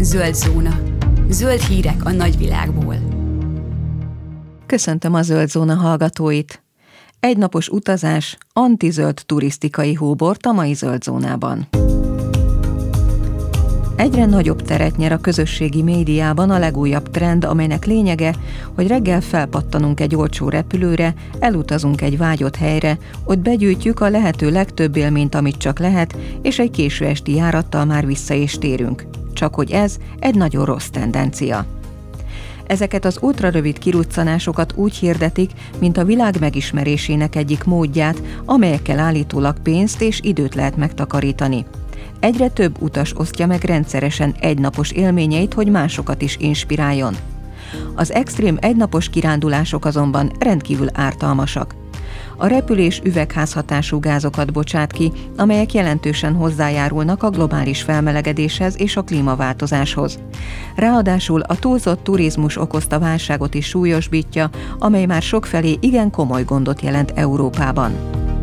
Zöld zóna. Zöld hírek a nagyvilágból. Köszöntöm a Zöld Zóna hallgatóit! Egynapos utazás, antizöld turisztikai hóbort a mai Zöld Zónában. Egyre nagyobb teret nyer a közösségi médiában a legújabb trend, amelynek lényege, hogy reggel felpattanunk egy olcsó repülőre, elutazunk egy vágyott helyre, ott begyűjtjük a lehető legtöbb élményt, amit csak lehet, és egy késő esti járattal már vissza is térünk. Csak hogy ez egy nagyon rossz tendencia. Ezeket az ultrarövid kiruccanásokat úgy hirdetik, mint a világ megismerésének egyik módját, amelyekkel állítólag pénzt és időt lehet megtakarítani. Egyre több utas osztja meg rendszeresen egynapos élményeit, hogy másokat is inspiráljon. Az extrém egynapos kirándulások azonban rendkívül ártalmasak. A repülés üvegházhatású gázokat bocsát ki, amelyek jelentősen hozzájárulnak a globális felmelegedéshez és a klímaváltozáshoz. Ráadásul a túlzott turizmus okozta válságot is súlyosbítja, amely már sokfelé igen komoly gondot jelent Európában.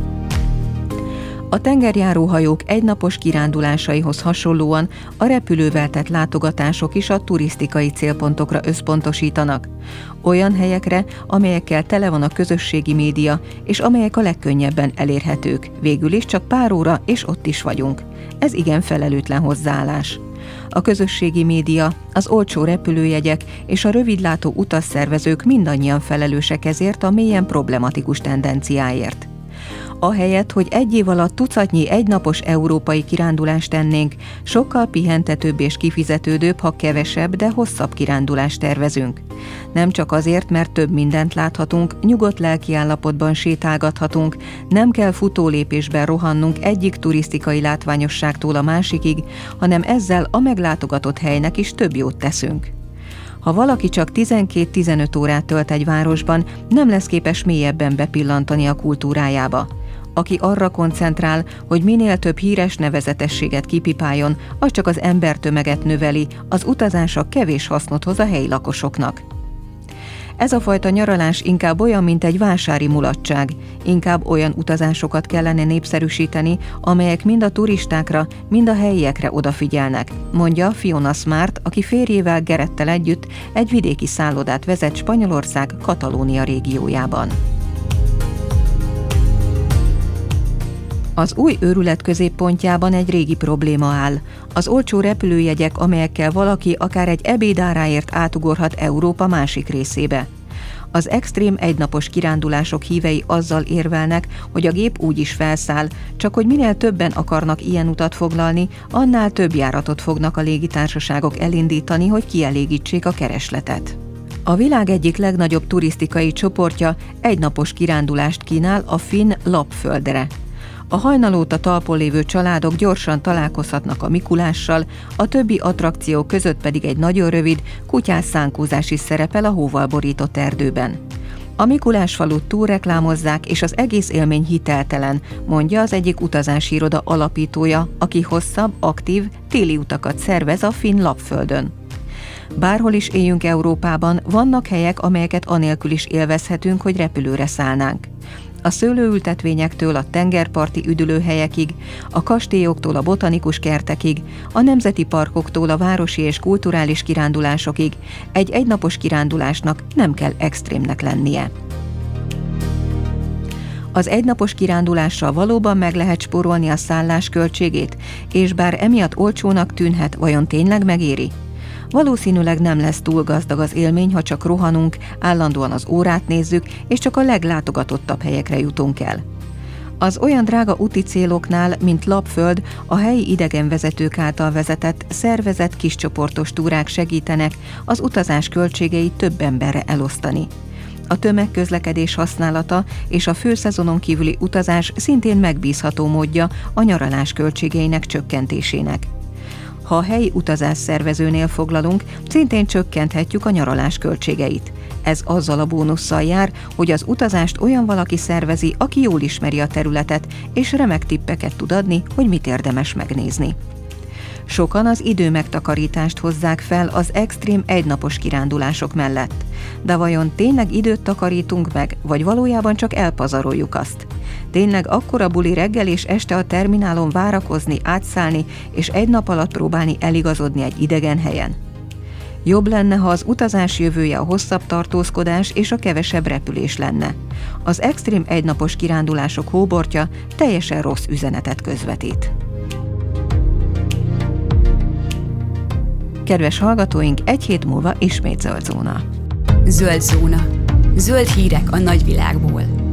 A tengerjáróhajók egynapos kirándulásaihoz hasonlóan a repülővel tett látogatások is a turisztikai célpontokra összpontosítanak. Olyan helyekre, amelyekkel tele van a közösségi média, és amelyek a legkönnyebben elérhetők. Végül is csak pár óra, és ott is vagyunk. Ez igen felelőtlen hozzáállás. A közösségi média, az olcsó repülőjegyek és a rövidlátó utasszervezők mindannyian felelősek ezért a mélyen problematikus tendenciáért. Ahelyett, hogy egy év alatt tucatnyi egynapos európai kirándulást tennénk, sokkal pihentetőbb és kifizetődőbb, ha kevesebb, de hosszabb kirándulást tervezünk. Nem csak azért, mert több mindent láthatunk, nyugodt lelkiállapotban sétálgathatunk, nem kell futólépésben rohannunk egyik turisztikai látványosságtól a másikig, hanem ezzel a meglátogatott helynek is több jót teszünk. Ha valaki csak 12-15 órát tölt egy városban, nem lesz képes mélyebben bepillantani a kultúrájába. Aki arra koncentrál, hogy minél több híres nevezetességet kipipáljon, az csak az embertömeget növeli, az utazása kevés hasznot hoz a helyi lakosoknak. Ez a fajta nyaralás inkább olyan, mint egy vásári mulatság, inkább olyan utazásokat kellene népszerűsíteni, amelyek mind a turistákra, mind a helyiekre odafigyelnek, mondja Fiona Smart, aki férjével Gerettel együtt egy vidéki szállodát vezet Spanyolország Katalónia régiójában. Az új őrület középpontjában egy régi probléma áll. Az olcsó repülőjegyek, amelyekkel valaki akár egy ebéd áráért átugorhat Európa másik részébe. Az extrém egynapos kirándulások hívei azzal érvelnek, hogy a gép úgy is felszáll, csak hogy minél többen akarnak ilyen utat foglalni, annál több járatot fognak a légitársaságok elindítani, hogy kielégítsék a keresletet. A világ egyik legnagyobb turisztikai csoportja egynapos kirándulást kínál a finn Lappföldre. A hajnal óta talpon lévő családok gyorsan találkozhatnak a Mikulással, a többi attrakció között pedig egy nagyon rövid, kutyás szánkózás is szerepel a hóval borított erdőben. A Mikulás falut túlreklámozzák, és az egész élmény hiteltelen, mondja az egyik utazási iroda alapítója, aki hosszabb, aktív, téli utakat szervez a finn Lappföldön. Bárhol is éljünk Európában, vannak helyek, amelyeket anélkül is élvezhetünk, hogy repülőre szállnánk. A szőlőültetvényektől a tengerparti üdülőhelyekig, a kastélyoktól a botanikus kertekig, a nemzeti parkoktól a városi és kulturális kirándulásokig egy egynapos kirándulásnak nem kell extrémnek lennie. Az egynapos kirándulással valóban meg lehet spórolni a szállás költségét, és bár emiatt olcsónak tűnhet, vajon tényleg megéri? Valószínűleg nem lesz túl gazdag az élmény, ha csak rohanunk, állandóan az órát nézzük, és csak a leglátogatottabb helyekre jutunk el. Az olyan drága úti céloknál, mint Lappföld, a helyi idegenvezetők által vezetett, szervezett kiscsoportos túrák segítenek az utazás költségeit több emberre elosztani. A tömegközlekedés használata és a főszezonon kívüli utazás szintén megbízható módja a nyaralás költségeinek csökkentésének. Ha a helyi utazásszervezőnél foglalunk, szintén csökkenthetjük a nyaralás költségeit. Ez azzal a bónusszal jár, hogy az utazást olyan valaki szervezi, aki jól ismeri a területet, és remek tippeket tud adni, hogy mit érdemes megnézni. Sokan az időmegtakarítást hozzák fel az extrém egynapos kirándulások mellett. De vajon tényleg időt takarítunk meg, vagy valójában csak elpazaroljuk azt? Tényleg akkora buli reggel és este a terminálon várakozni, átszállni, és egy nap alatt próbálni eligazodni egy idegen helyen? Jobb lenne, ha az utazás jövője a hosszabb tartózkodás és a kevesebb repülés lenne. Az extrém egynapos kirándulások hóbortja teljesen rossz üzenetet közvetít. Kedves hallgatóink, egy hét múlva ismét zöld zóna. Zöld zóna. Zöld hírek a nagyvilágból.